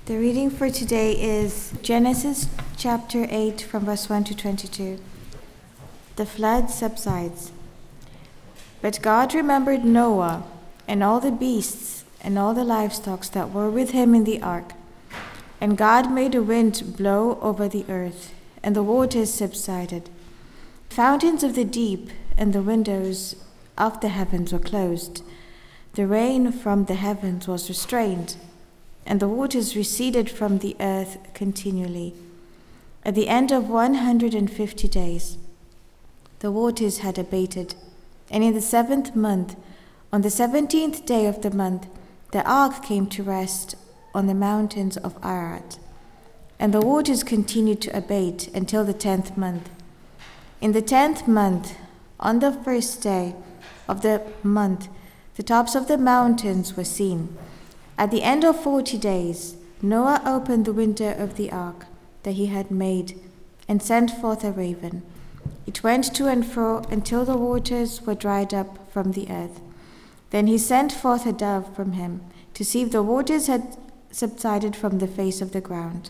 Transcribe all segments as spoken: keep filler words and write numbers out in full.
The reading for today is Genesis chapter eight from verse one to twenty-two. The flood subsides. But God remembered Noah and all the beasts and all the livestock that were with him in the ark. And God made a wind blow over the earth, and the waters subsided. Fountains of the deep and the windows of the heavens were closed. The rain from the heavens was restrained, and the waters receded from the earth continually. At the end of one hundred and fifty days, the waters had abated, and in the seventh month, on the seventeenth day of the month, the ark came to rest on the mountains of Ararat. And the waters continued to abate until the tenth month. In the tenth month, on the first day of the month, the tops of the mountains were seen. At the end of forty days, Noah opened the window of the ark that he had made and sent forth a raven. It went to and fro until the waters were dried up from the earth. Then he sent forth a dove from him to see if the waters had subsided from the face of the ground.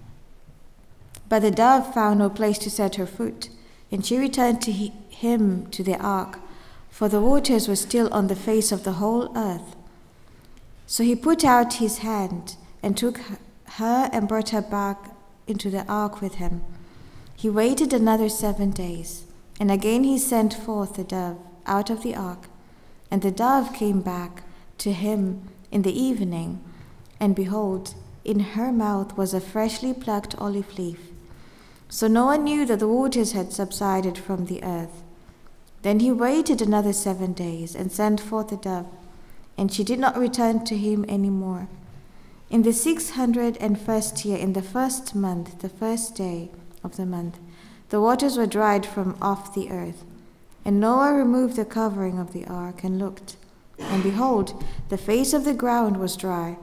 But the dove found no place to set her foot, and she returned to he- him to the ark, for the waters were still on the face of the whole earth. So he put out his hand and took her and brought her back into the ark with him. He waited another seven days, and again he sent forth the dove out of the ark. And the dove came back to him in the evening, and behold, in her mouth was a freshly plucked olive leaf. So Noah knew that the waters had subsided from the earth. Then he waited another seven days and sent forth the dove, and she did not return to him any more. In the six hundred and first year, in the first month, the first day of the month, the waters were dried from off the earth. And Noah removed the covering of the ark and looked, and behold, the face of the ground was dry.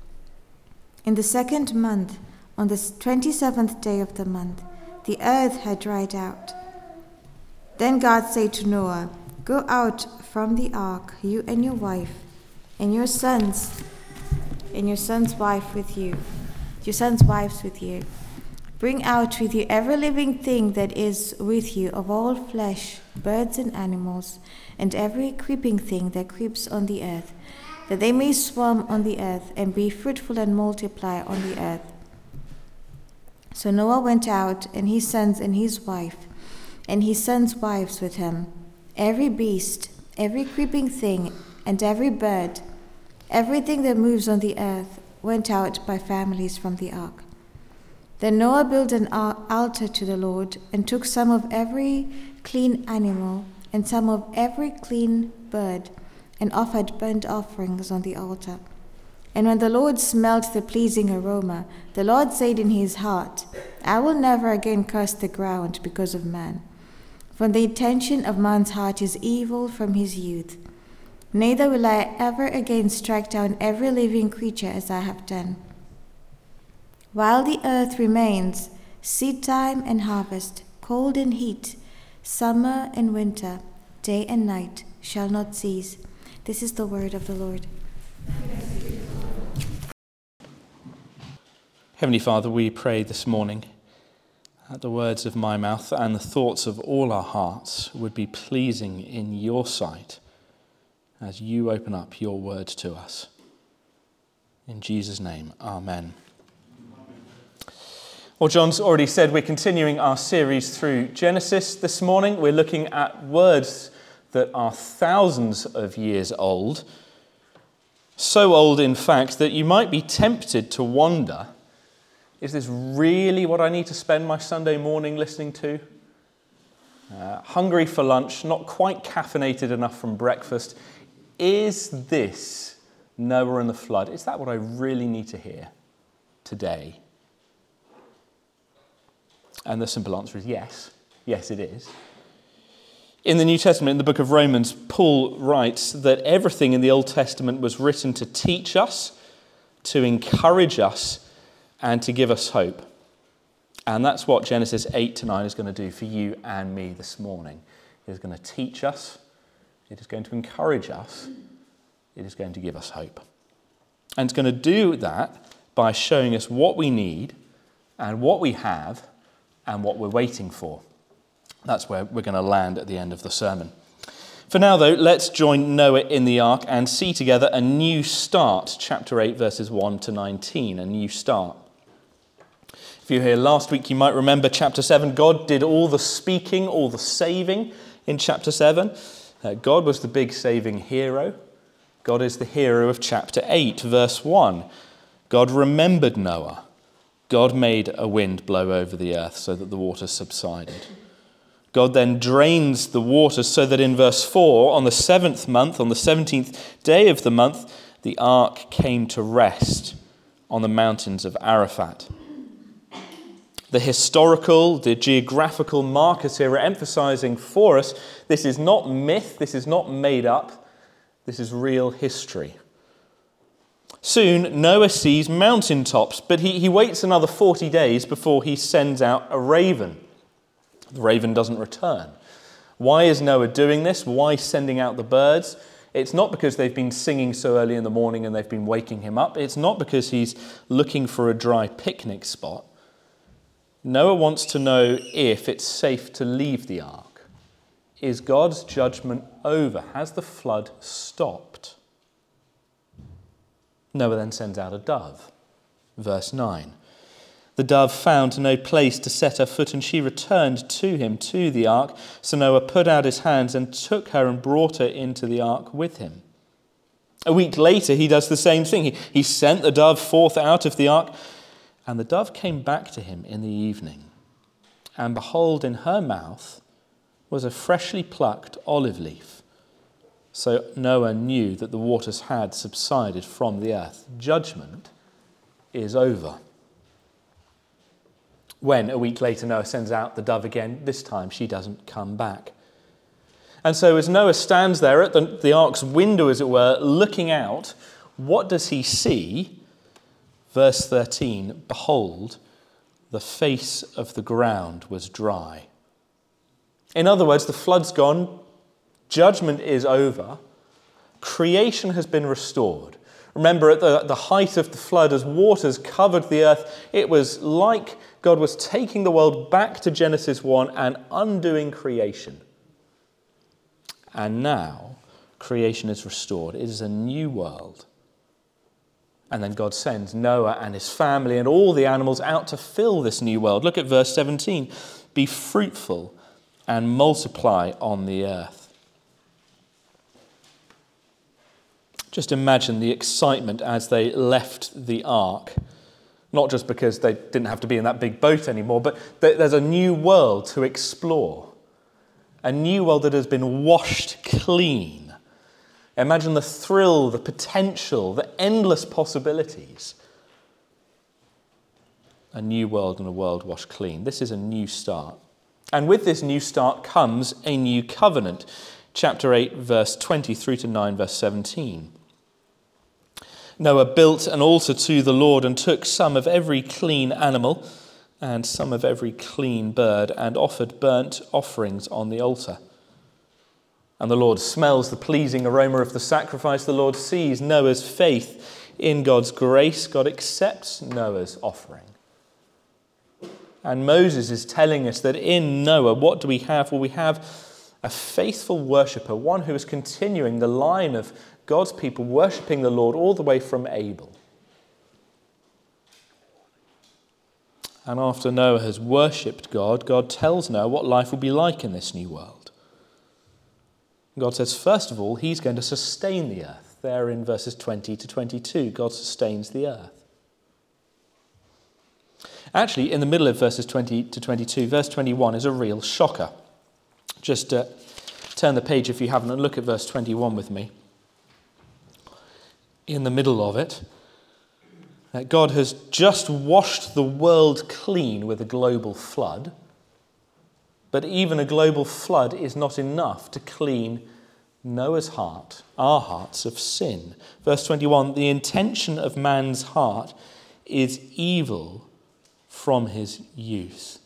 In the second month, on the twenty-seventh day of the month, the earth had dried out. Then God said to Noah, "Go out from the ark, you and your wife, and your sons, and your son's wife with you, your sons' wives with you. Bring out with you every living thing that is with you of all flesh, birds and animals, and every creeping thing that creeps on the earth, that they may swarm on the earth and be fruitful and multiply on the earth." So Noah went out, and his sons and his wife, and his sons' wives with him, every beast, every creeping thing, and every bird, everything that moves on the earth, went out by families from the ark. Then Noah built an altar to the Lord, and took some of every clean animal and some of every clean bird, and offered burnt offerings on the altar. And when the Lord smelt the pleasing aroma, the Lord said in his heart, "I will never again curse the ground because of man. For the intention of man's heart is evil from his youth. Neither will I ever again strike down every living creature as I have done. While the earth remains, seed time and harvest, cold and heat, summer and winter, day and night shall not cease." This is the word of the Lord. Heavenly Father, we pray this morning that the words of my mouth and the thoughts of all our hearts would be pleasing in your sight as you open up your word to us. In Jesus' name, amen. Well, John's already said we're continuing our series through Genesis this morning. We're looking at words that are thousands of years old. So old, in fact, that you might be tempted to wonder, is this really what I need to spend my Sunday morning listening to? Uh, hungry for lunch, not quite caffeinated enough from breakfast. Is this Noah and the flood? Is that what I really need to hear today? And the simple answer is yes. Yes, it is. In the New Testament, in the book of Romans, Paul writes that everything in the Old Testament was written to teach us, to encourage us, and to give us hope. And that's what Genesis eight to nine is going to do for you and me this morning. It is going to teach us, it is going to encourage us, it is going to give us hope. And it's going to do that by showing us what we need and what we have and what we're waiting for. That's where we're going to land at the end of the sermon. For now, though, let's join Noah in the ark and see together a new start, chapter eight, verses one to nineteen, a new start. If you were here last week, you might remember chapter seven. God did all the speaking, all the saving in chapter seven. Uh, God was the big saving hero. God is the hero of chapter eight, verse one. God remembered Noah. God made a wind blow over the earth so that the waters subsided. God then drains the waters so that in verse four, on the seventh month, on the seventeenth day of the month, the ark came to rest on the mountains of Arafat. The historical, the geographical markers here are emphasizing for us this is not myth, this is not made up, this is real history. Soon, Noah sees mountaintops, but he, he waits another forty days before he sends out a raven. The raven doesn't return. Why is Noah doing this? Why sending out the birds? It's not because they've been singing so early in the morning and they've been waking him up. It's not because he's looking for a dry picnic spot. Noah wants to know if it's safe to leave the ark. Is God's judgment over? Has the flood stopped? Noah then sends out a dove. Verse nine. The dove found no place to set her foot, and she returned to him to the ark. So Noah put out his hands and took her and brought her into the ark with him. A week later, he does the same thing. He, he sent the dove forth out of the ark, and the dove came back to him in the evening. And behold, in her mouth was a freshly plucked olive leaf. So Noah knew that the waters had subsided from the earth. Judgment is over. When, a week later, Noah sends out the dove again, this time she doesn't come back. And so as Noah stands there at the, the ark's window, as it were, looking out, what does he see? Verse thirteen, behold, the face of the ground was dry. In other words, the flood's gone, judgment is over, creation has been restored. Remember, at the, the height of the flood, as waters covered the earth, it was like God was taking the world back to Genesis one and undoing creation. And now, creation is restored. It is a new world. And then God sends Noah and his family and all the animals out to fill this new world. Look at verse seventeen. Be fruitful and multiply on the earth. Just imagine the excitement as they left the ark. Not just because they didn't have to be in that big boat anymore, but there's a new world to explore. A new world that has been washed clean. Imagine the thrill, the potential, the endless possibilities. A new world and a world washed clean. This is a new start. And with this new start comes a new covenant. Chapter eight, verse twenty through to nine, verse seventeen. Noah built an altar to the Lord and took some of every clean animal and some of every clean bird and offered burnt offerings on the altar. And the Lord smells the pleasing aroma of the sacrifice. The Lord sees Noah's faith in God's grace. God accepts Noah's offering. And Moses is telling us that in Noah, what do we have? Well, we have a faithful worshipper, one who is continuing the line of God's people worshipping the Lord all the way from Abel. And after Noah has worshipped God, God tells Noah what life will be like in this new world. God says, first of all, he's going to sustain the earth. There in verses twenty to twenty-two, God sustains the earth. Actually, in the middle of verses twenty to twenty-two, verse twenty-one is a real shocker. Just uh, turn the page if you haven't and look at verse twenty-one with me. In the middle of it, God has just washed the world clean with a global flood. But even a global flood is not enough to clean Noah's heart, our hearts, of sin. Verse twenty-one, the intention of man's heart is evil from his youth.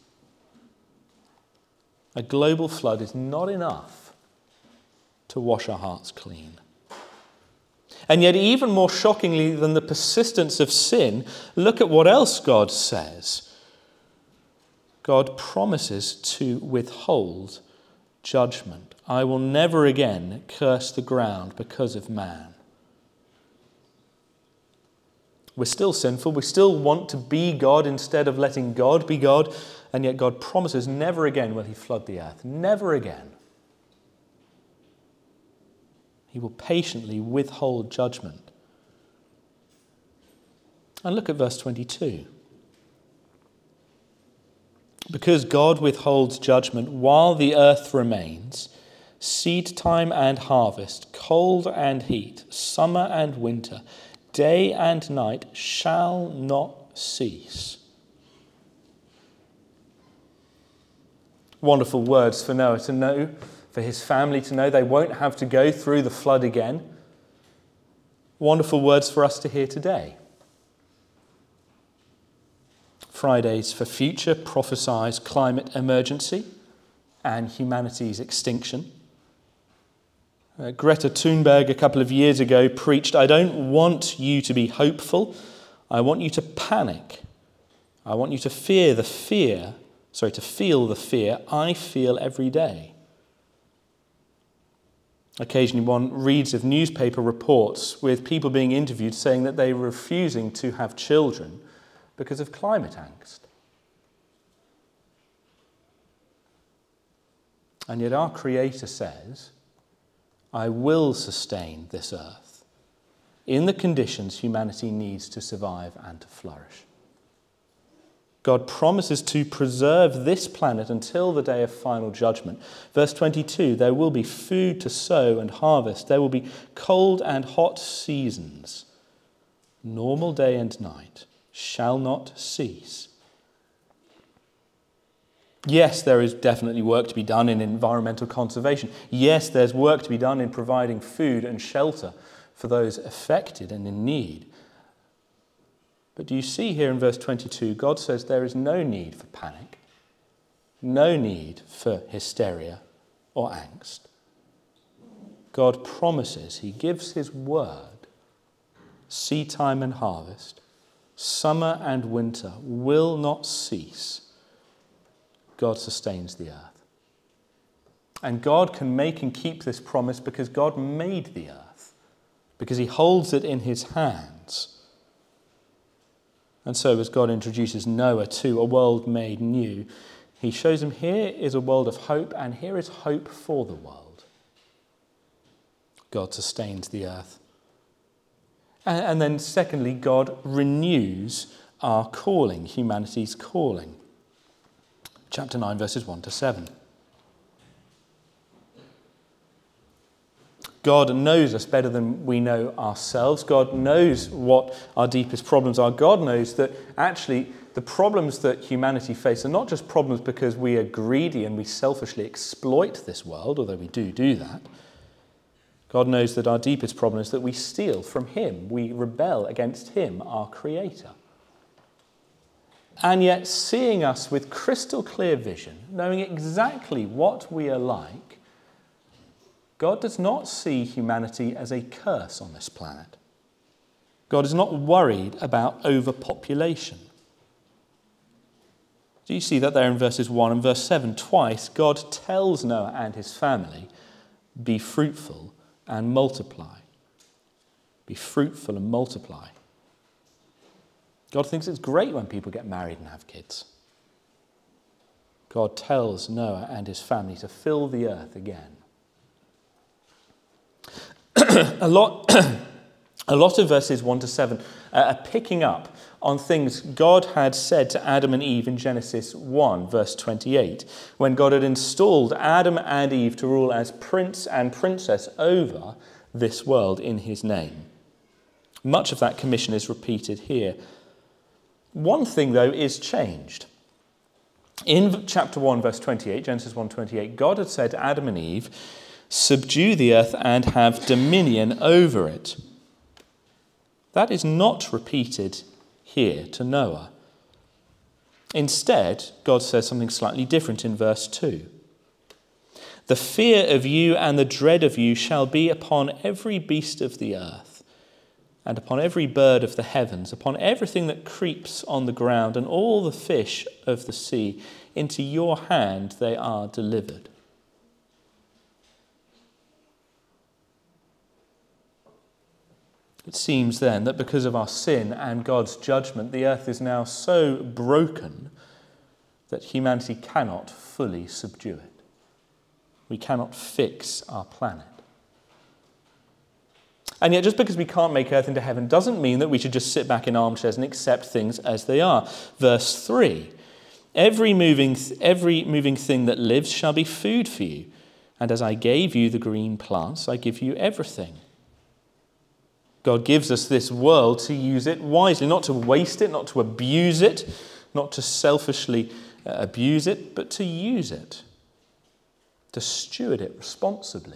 A global flood is not enough to wash our hearts clean. And yet, even more shockingly than the persistence of sin, look at what else God says. God promises to withhold judgment. I will never again curse the ground because of man. We're still sinful. We still want to be God instead of letting God be God. And yet God promises never again will he flood the earth. Never again. He will patiently withhold judgment. And look at verse twenty-two. Because God withholds judgment while the earth remains, seed time and harvest, cold and heat, summer and winter, day and night shall not cease. Wonderful words for Noah to know, for his family to know they won't have to go through the flood again. Wonderful words for us to hear today. Fridays for Future prophesies climate emergency and humanity's extinction. Uh, Greta Thunberg a couple of years ago preached, I don't want you to be hopeful, I want you to panic. I want you to fear the fear, sorry, to feel the fear I feel every day. Occasionally one reads of newspaper reports with people being interviewed saying that they were refusing to have children because of climate angst. And yet our Creator says, I will sustain this earth in the conditions humanity needs to survive and to flourish. God promises to preserve this planet until the day of final judgment. Verse twenty-two, there will be food to sow and harvest. There will be cold and hot seasons. Normal day and night shall not cease. Yes, there is definitely work to be done in environmental conservation. Yes, there's work to be done in providing food and shelter for those affected and in need. But do you see here in verse twenty-two, God says there is no need for panic, no need for hysteria or angst. God promises, he gives his word, seed time and harvest, summer and winter will not cease. God sustains the earth. And God can make and keep this promise because God made the earth, because he holds it in his hands. And so as God introduces Noah to a world made new, he shows him here is a world of hope, and here is hope for the world. God sustains the earth. And, and then secondly, God renews our calling, humanity's calling. Chapter nine, verses one to seven. God knows us better than we know ourselves. God knows what our deepest problems are. God knows that actually the problems that humanity face are not just problems because we are greedy and we selfishly exploit this world, although we do do that. God knows that our deepest problem is that we steal from him. We rebel against him, our Creator. And yet, seeing us with crystal clear vision, knowing exactly what we are like, God does not see humanity as a curse on this planet. God is not worried about overpopulation. Do you see that there in verses one and verse seven? Twice, God tells Noah and his family, be fruitful and multiply. Be fruitful and multiply. God thinks it's great when people get married and have kids. God tells Noah and his family to fill the earth again. a lot, a lot of verses one to seven are picking up on things God had said to Adam and Eve in Genesis one, verse twenty-eight, when God had installed Adam and Eve to rule as prince and princess over this world in his name. Much of that commission is repeated here. One thing, though, is changed. In chapter one, verse twenty-eight, Genesis one twenty-eight, God had said to Adam and Eve, subdue the earth and have dominion over it. That is not repeated here to Noah. Instead, God says something slightly different in verse two. The fear of you and the dread of you shall be upon every beast of the earth, and upon every bird of the heavens, upon everything that creeps on the ground, and all the fish of the sea. Into your hand they are delivered. It seems then that because of our sin and God's judgment, the earth is now so broken that humanity cannot fully subdue it. We cannot fix our planet. And yet, just because we can't make earth into heaven doesn't mean that we should just sit back in armchairs and accept things as they are. Verse three, every moving, every moving thing that lives shall be food for you. And as I gave you the green plants, I give you everything. God gives us this world to use it wisely, not to waste it, not to abuse it, not to selfishly uh, abuse it, but to use it, to steward it responsibly.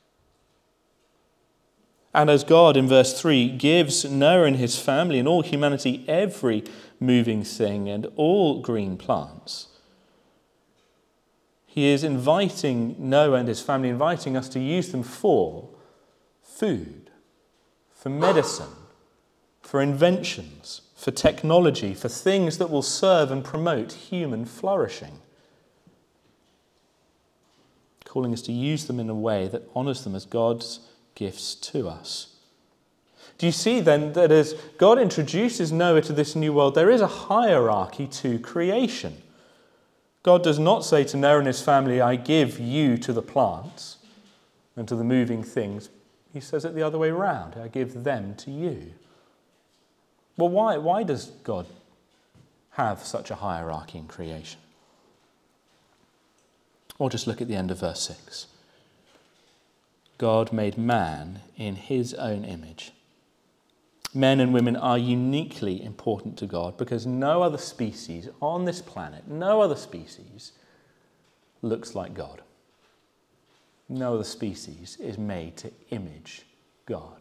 And as God, in verse three, gives Noah and his family and all humanity every moving thing and all green plants, he is inviting Noah and his family, inviting us to use them for food, for medicine, for inventions, for technology, for things that will serve and promote human flourishing. Calling us to use them in a way that honours them as God's gifts to us. Do you see then that as God introduces Noah to this new world, there is a hierarchy to creation? God does not say to Noah and his family, I give you to the plants and to the moving things. He says it the other way around. I give them to you. Well, why, why does God have such a hierarchy in creation? Or just look at the end of verse six. God made man in his own image. Men and women are uniquely important to God because no other species on this planet, no other species looks like God. No other species is made to image God.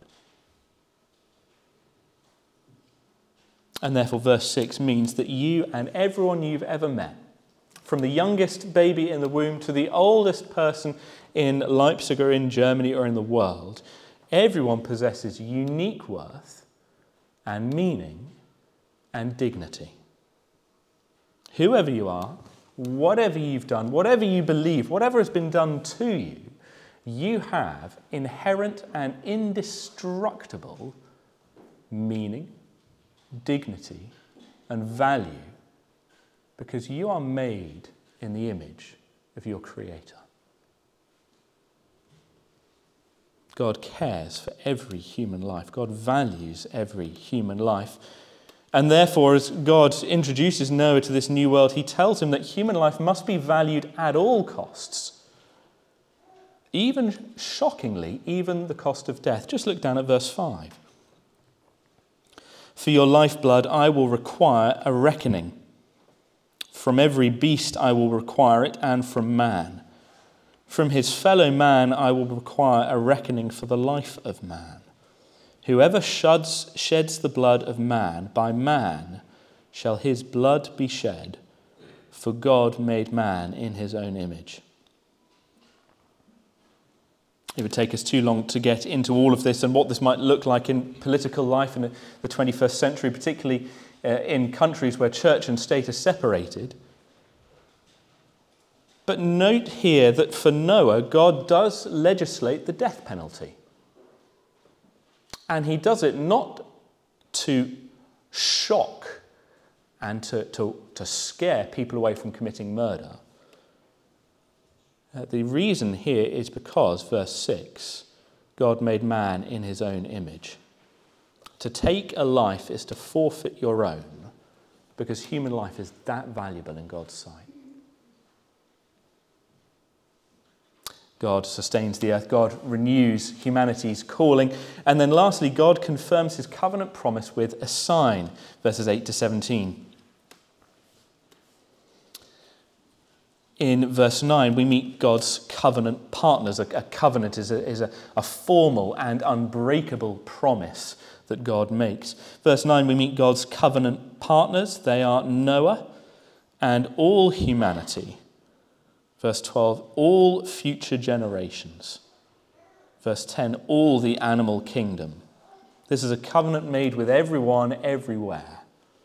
And therefore, verse six means that you and everyone you've ever met, from the youngest baby in the womb to the oldest person in Leipzig or in Germany or in the world, everyone possesses unique worth and meaning and dignity. Whoever you are, whatever you've done, whatever you believe, whatever has been done to you, you have inherent and indestructible meaning, dignity, and value because you are made in the image of your Creator. God cares for every human life. God values every human life. And therefore, as God introduces Noah to this new world, he tells him that human life must be valued at all costs. Even, shockingly, even the cost of death. Just look down at verse five. For your lifeblood I will require a reckoning. From every beast I will require it, and from man. From his fellow man I will require a reckoning for the life of man. Whoever sheds, sheds the blood of man, by man shall his blood be shed, for God made man in his own image. It would take us too long to get into all of this and what this might look like in political life in the twenty-first century, particularly uh, in countries where church and state are separated. But note here that for Noah, God does legislate the death penalty. And he does it not to shock and to, to, to scare people away from committing murder. Uh, the reason here is because, verse six, God made man in his own image. To take a life is to forfeit your own, because human life is that valuable in God's sight. God sustains the earth. God renews humanity's calling. And then lastly, God confirms his covenant promise with a sign, verses eight to seventeen. In verse nine, we meet God's covenant partners. A, a covenant is, a, is a, a formal and unbreakable promise that God makes. Verse nine, we meet God's covenant partners. They are Noah and all humanity. Verse twelve, all future generations. Verse ten, all the animal kingdom. This is a covenant made with everyone, everywhere.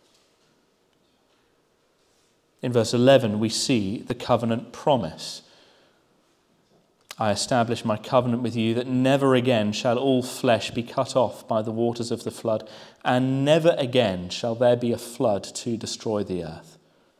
In verse eleven, we see the covenant promise. I establish my covenant with you that never again shall all flesh be cut off by the waters of the flood, and never again shall there be a flood to destroy the earth.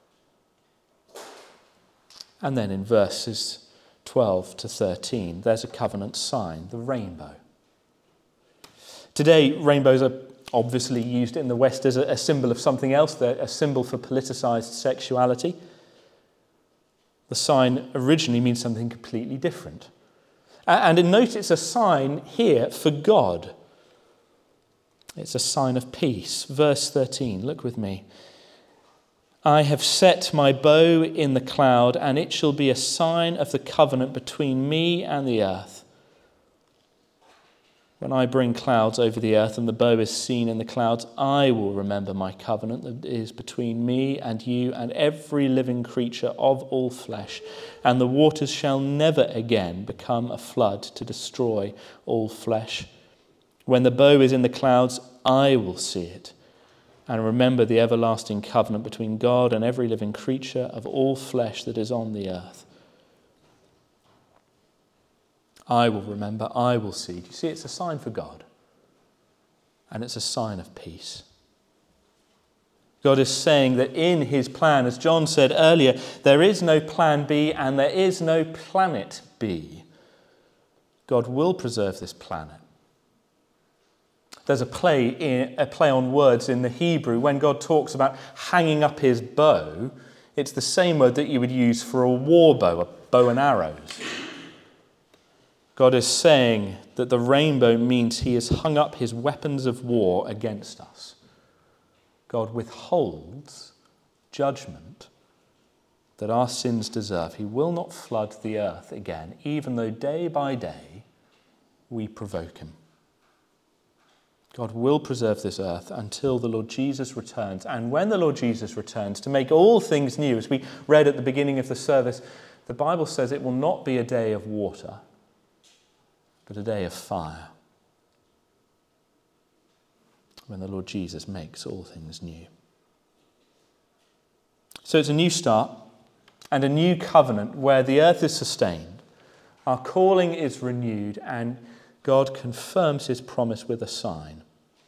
And then in verses twelve to thirteen, there's a covenant sign, the rainbow. Today, rainbows are obviously used in the West as a, a symbol of something else. They're a symbol for politicized sexuality. The sign originally means something completely different. And note it's a sign here for God. It's a sign of peace. Verse thirteen, look with me. I have set my bow in the cloud, and it shall be a sign of the covenant between me and the earth. When I bring clouds over the earth and the bow is seen in the clouds, I will remember my covenant that is between me and you and every living creature of all flesh, and the waters shall never again become a flood to destroy all flesh. When the bow is in the clouds, I will see it, and remember the everlasting covenant between God and every living creature of all flesh that is on the earth. I will remember, I will see. Do you see, it's a sign for God, and it's a sign of peace. God is saying that in his plan, as John said earlier, there is no plan B and there is no planet B. God will preserve this planet. There's a play in, a play on words in the Hebrew. When God talks about hanging up his bow, it's the same word that you would use for a war bow, a bow and arrows. God is saying that the rainbow means he has hung up his weapons of war against us. God withholds judgment that our sins deserve. He will not flood the earth again, even though day by day we provoke him. God will preserve this earth until the Lord Jesus returns. And when the Lord Jesus returns to make all things new, as we read at the beginning of the service, the Bible says it will not be a day of water, but a day of fire. When the Lord Jesus makes all things new. So it's a new start and a new covenant where the earth is sustained. Our calling is renewed and God confirms his promise with a sign.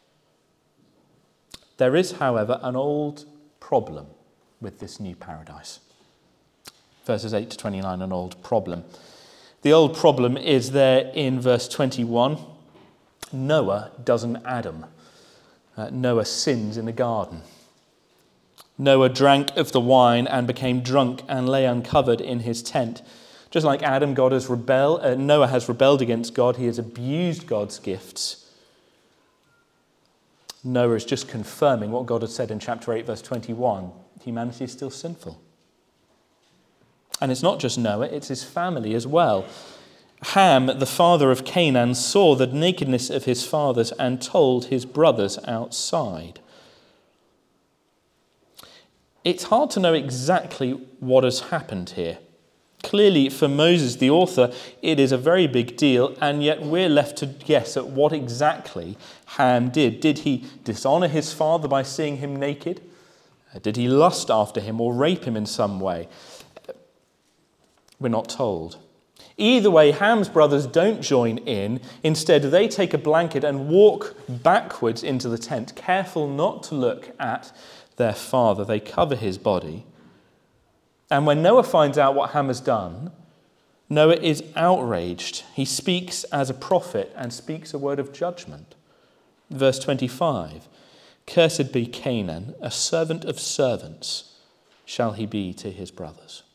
There is, however, an old problem with this new paradise. Verses eight to twenty-nine, an old problem. The old problem is there in verse twenty-one. Noah does an Adam. Uh, Noah sins in the garden. Noah drank of the wine and became drunk and lay uncovered in his tent. Just like Adam, God has rebelled, uh, Noah has rebelled against God. He has abused God's gifts. Noah is just confirming what God had said in chapter eight, verse twenty-one. Humanity is still sinful. And it's not just Noah, it's his family as well. Ham, the father of Canaan, saw the nakedness of his fathers and told his brothers outside. It's hard to know exactly what has happened here. Clearly, for Moses, the author, it is a very big deal, and yet we're left to guess at what exactly Ham did. Did he dishonor his father by seeing him naked? Did he lust after him or rape him in some way? We're not told. Either way, Ham's brothers don't join in. Instead, they take a blanket and walk backwards into the tent, careful not to look at their father. They cover his body. And when Noah finds out what Ham has done, Noah is outraged. He speaks as a prophet and speaks a word of judgment. Verse twenty-five, cursed be Canaan, a servant of servants shall he be to his brothers.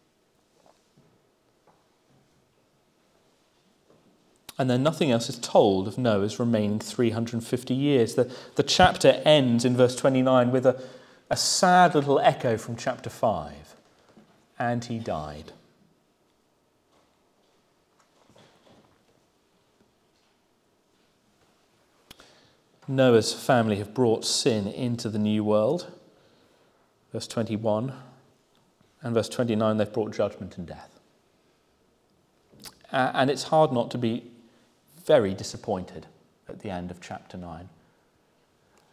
And then nothing else is told of Noah's remaining three hundred fifty years. The, the chapter ends in verse twenty-nine with a, a sad little echo from chapter five. And he died. Noah's family have brought sin into the new world. Verse twenty-one. And verse twenty-nine, they've brought judgment and death. Uh, and it's hard not to be very disappointed at the end of chapter nine.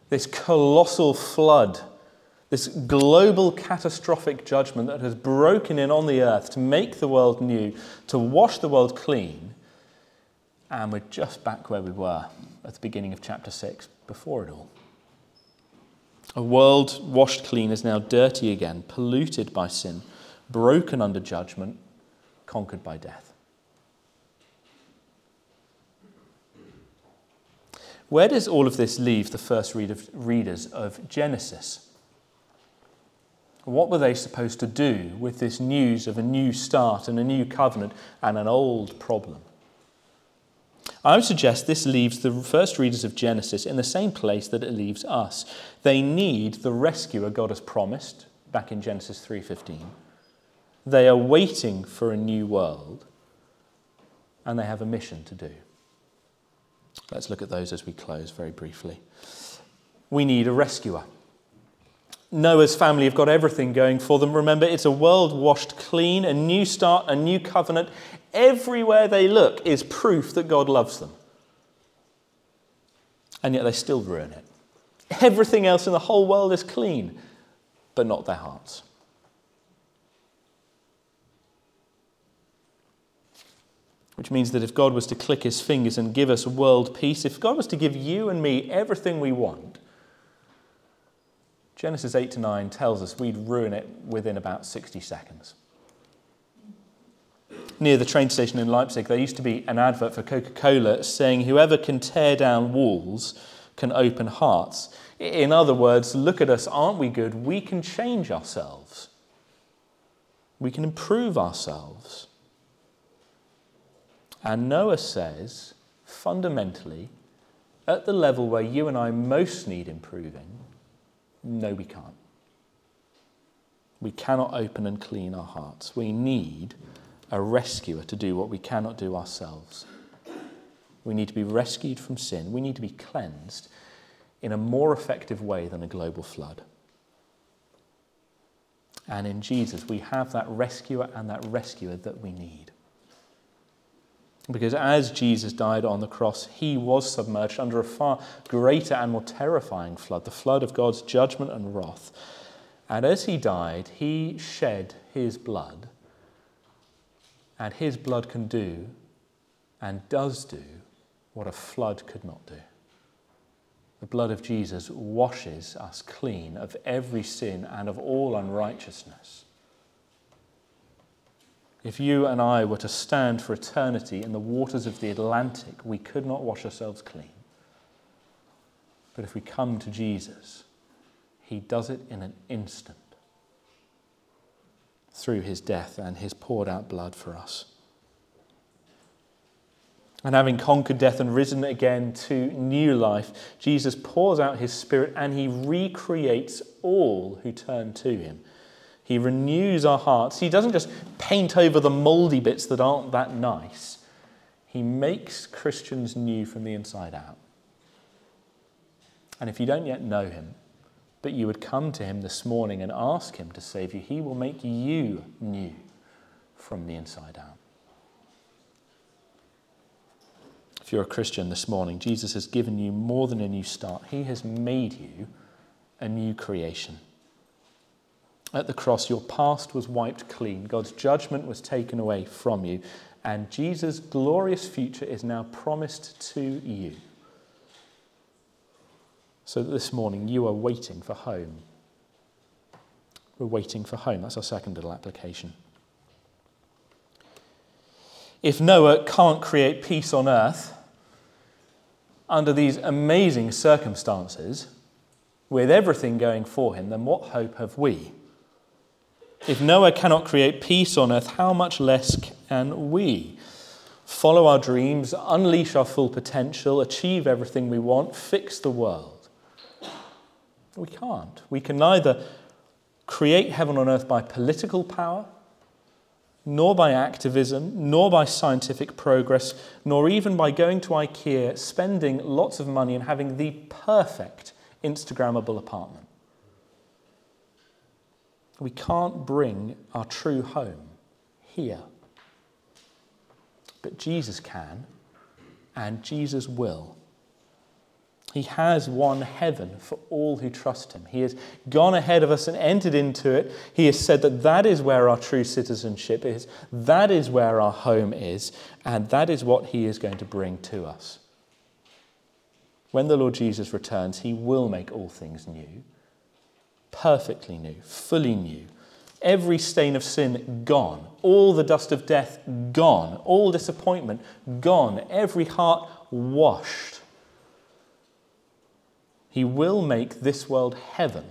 This colossal flood, this global catastrophic judgment that has broken in on the earth to make the world new, to wash the world clean, and we're just back where we were at the beginning of chapter six, before it all. A world washed clean is now dirty again, polluted by sin, broken under judgment, conquered by death. Where does all of this leave the first read of, readers of Genesis? What were they supposed to do with this news of a new start and a new covenant and an old problem? I would suggest this leaves the first readers of Genesis in the same place that it leaves us. They need the rescuer God has promised back in Genesis three fifteen. They are waiting for a new world, and they have a mission to do. Let's look at those as we close very briefly. We need a rescuer. Noah's family have got everything going for them. Remember, it's a world washed clean, a new start, a new covenant. Everywhere they look is proof that God loves them. And yet they still ruin it. Everything else in the whole world is clean, but not their hearts. Which means that if God was to click his fingers and give us world peace, if God was to give you and me everything we want, Genesis eight to nine tells us we'd ruin it within about sixty seconds. Near the train station in Leipzig, there used to be an advert for Coca-Cola saying, "Whoever can tear down walls can open hearts." In other words, look at us, aren't we good? We can change ourselves. We can improve ourselves. And Noah says, fundamentally, at the level where you and I most need improving, no, we can't. We cannot open and clean our hearts. We need a rescuer to do what we cannot do ourselves. We need to be rescued from sin. We need to be cleansed in a more effective way than a global flood. And in Jesus, we have that rescuer and that rescuer that we need. Because as Jesus died on the cross, he was submerged under a far greater and more terrifying flood, the flood of God's judgment and wrath. And as he died, he shed his blood. And his blood can do and does do what a flood could not do. The blood of Jesus washes us clean of every sin and of all unrighteousness. If you and I were to stand for eternity in the waters of the Atlantic, we could not wash ourselves clean. But if we come to Jesus, he does it in an instant through his death and his poured out blood for us. And having conquered death and risen again to new life, Jesus pours out his Spirit and he recreates all who turn to him. He renews our hearts. He doesn't just paint over the mouldy bits that aren't that nice. He makes Christians new from the inside out. And if you don't yet know him, but you would come to him this morning and ask him to save you, he will make you new from the inside out. If you're a Christian this morning, Jesus has given you more than a new start. He has made you a new creation. At the cross, your past was wiped clean. God's judgment was taken away from you. And Jesus' glorious future is now promised to you. So that this morning you are waiting for home. We're waiting for home. That's our second little application. If Noah can't create peace on earth under these amazing circumstances, with everything going for him, then what hope have we? If Noah cannot create peace on earth, how much less can we? Follow our dreams, unleash our full potential, achieve everything we want, fix the world. We can't. We can neither create heaven on earth by political power, nor by activism, nor by scientific progress, nor even by going to IKEA, spending lots of money and having the perfect Instagrammable apartment. We can't bring our true home here. But Jesus can, and Jesus will. He has won heaven for all who trust him. He has gone ahead of us and entered into it. He has said that that is where our true citizenship is. That is where our home is. And that is what he is going to bring to us. When the Lord Jesus returns, he will make all things new. Perfectly new, fully new. Every stain of sin gone. All the dust of death gone. All disappointment gone. Every heart washed. He will make this world heaven.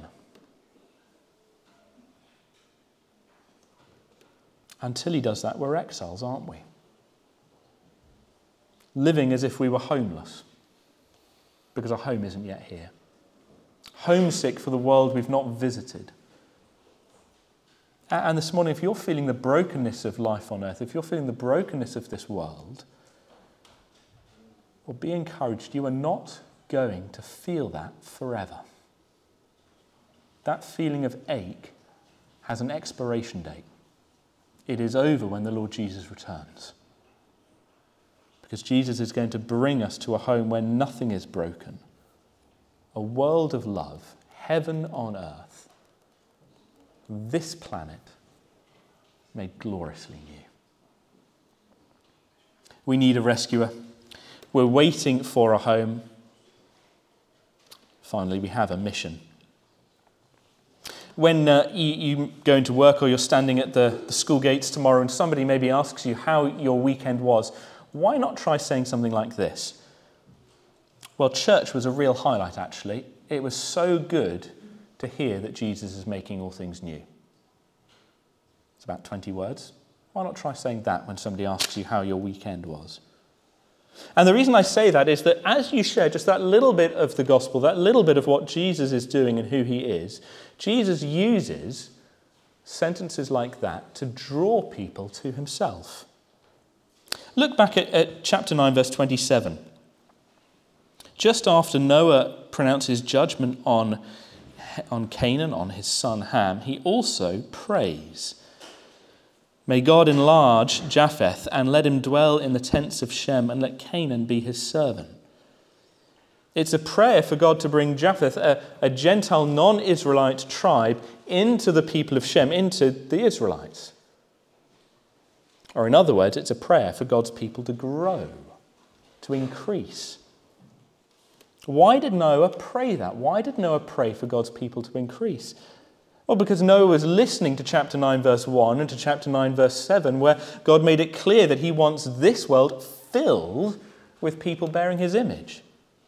Until he does that, we're exiles, aren't we? Living as if we were homeless, because our home isn't yet here. Homesick for the world we've not visited. And this morning, if you're feeling the brokenness of life on earth, if you're feeling the brokenness of this world, well, be encouraged. You are not going to feel that forever. That feeling of ache has an expiration date. It is over when the Lord Jesus returns. Because Jesus is going to bring us to a home where nothing is broken. A world of love, heaven on earth. This planet made gloriously new. We need a rescuer. We're waiting for a home. Finally, we have a mission. When uh, you, you go into work or you're standing at the, the school gates tomorrow and somebody maybe asks you how your weekend was, why not try saying something like this? Well, church was a real highlight, actually. It was so good to hear that Jesus is making all things new. It's about twenty words. Why not try saying that when somebody asks you how your weekend was? And the reason I say that is that as you share just that little bit of the gospel, that little bit of what Jesus is doing and who he is, Jesus uses sentences like that to draw people to himself. Look back at, at chapter nine, verse twenty-seven. Just after Noah pronounces judgment on, on Canaan, on his son Ham, he also prays. May God enlarge Japheth and let him dwell in the tents of Shem and let Canaan be his servant. It's a prayer for God to bring Japheth, a, a Gentile non-Israelite tribe, into the people of Shem, into the Israelites. Or in other words, it's a prayer for God's people to grow, to increase. Why did Noah pray that? Why did Noah pray for God's people to increase? Well, because Noah was listening to chapter nine, verse one and to chapter nine, verse seven, where God made it clear that he wants this world filled with people bearing his image.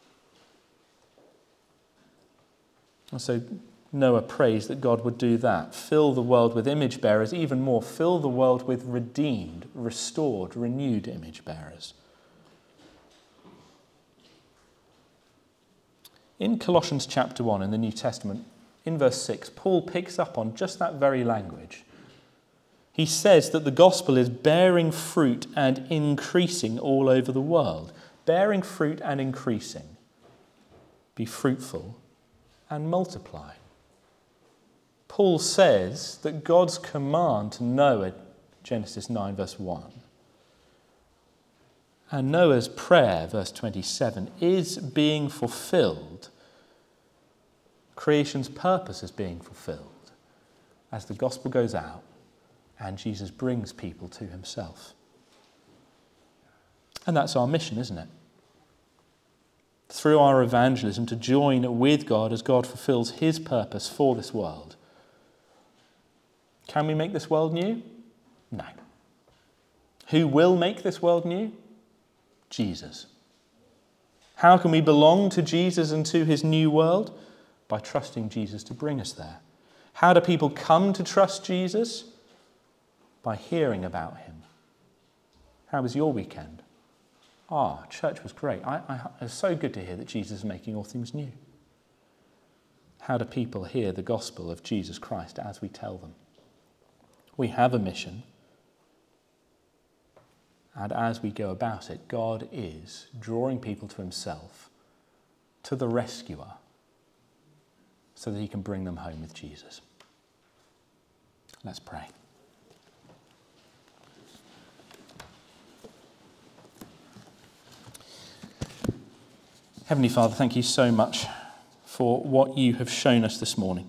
And so Noah prays that God would do that, fill the world with image bearers, even more, fill the world with redeemed, restored, renewed image bearers. In Colossians chapter one in the New Testament, in verse six, Paul picks up on just that very language. He says that the gospel is bearing fruit and increasing all over the world. Bearing fruit and increasing. Be fruitful and multiply. Paul says that God's command to Noah, Genesis nine, verse one, and Noah's prayer, verse twenty-seven, is being fulfilled. Creation's purpose is being fulfilled as the gospel goes out and Jesus brings people to himself. And that's our mission, isn't it? Through our evangelism to join with God as God fulfills his purpose for this world. Can we make this world new? No. Who will make this world new? Jesus. How can we belong to Jesus and to his new world? By trusting Jesus to bring us there. How do people come to trust Jesus? By hearing about him. How was your weekend? Ah, church was great. I, I, it was so good to hear that Jesus is making all things new. How do people hear the gospel of Jesus Christ as we tell them? We have a mission. And as we go about it, God is drawing people to himself, to the rescuer, so that he can bring them home with Jesus. Let's pray. Heavenly Father, thank you so much for what you have shown us this morning.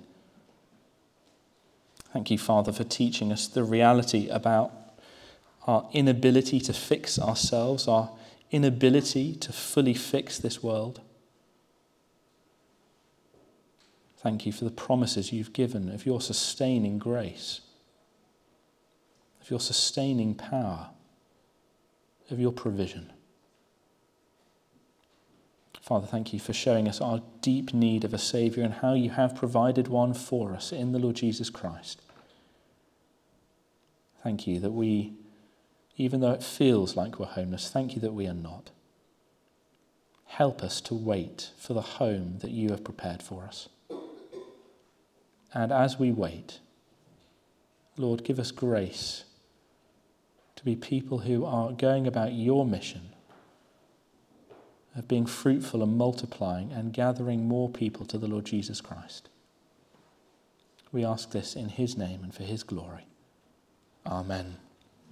Thank you, Father, for teaching us the reality about our inability to fix ourselves, our inability to fully fix this world. Thank you for the promises you've given of your sustaining grace, of your sustaining power, of your provision. Father, thank you for showing us our deep need of a Saviour and how you have provided one for us in the Lord Jesus Christ. Thank you that we, even though it feels like we're homeless, thank you that we are not. Help us to wait for the home that you have prepared for us. And as we wait, Lord, give us grace to be people who are going about your mission of being fruitful and multiplying and gathering more people to the Lord Jesus Christ. We ask this in his name and for his glory. Amen.